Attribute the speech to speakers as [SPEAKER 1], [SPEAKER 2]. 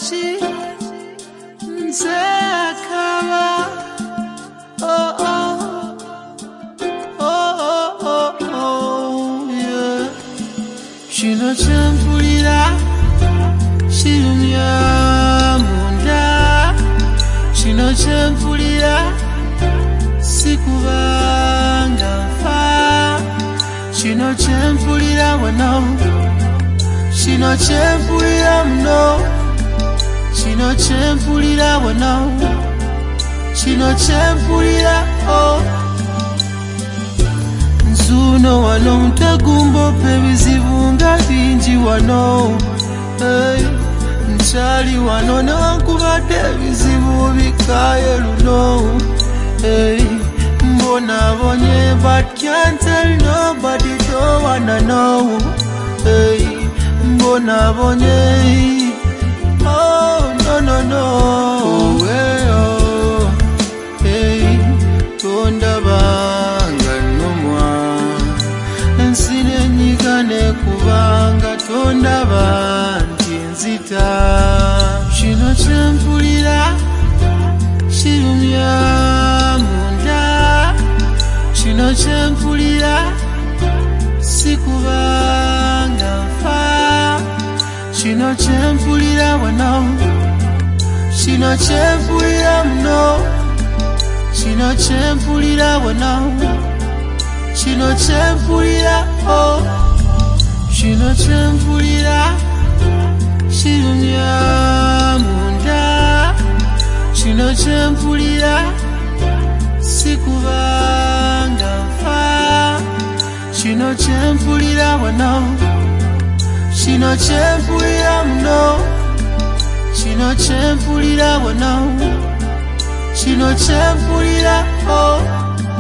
[SPEAKER 1] Lwaki nze akaba oh oh oh oh oh yeah kino kyempulira kirumya munda kino kyempulira sikubanga nfa kino kyempulira wano kino kyempulira muno kino kyempulira wano kino kyempulira oh nzuno wano ntagumbopa ebizibu nga bingi wano hey. Nkyali wano newankubadde ebizibu bikaye luno hey. Mbonabonye but can't tell nobody, don't wanna know hey. Mbonabonye oh no no no oh hey oh hey tondabanga nomwa nsine nyigane kubanga tondaba nti nzita kino kyempulira kirumya munda kino kyempulira sikubanga nfa kino kyempulira wano kino kyempulira muno kino kyempulira wano kino kyempulira oh kino kyempulira kirumya munda kino kyempulira sikubanga nfa kino kyempulira wano kino kyempulira muno kino kyempulira wano kino kyempulira oh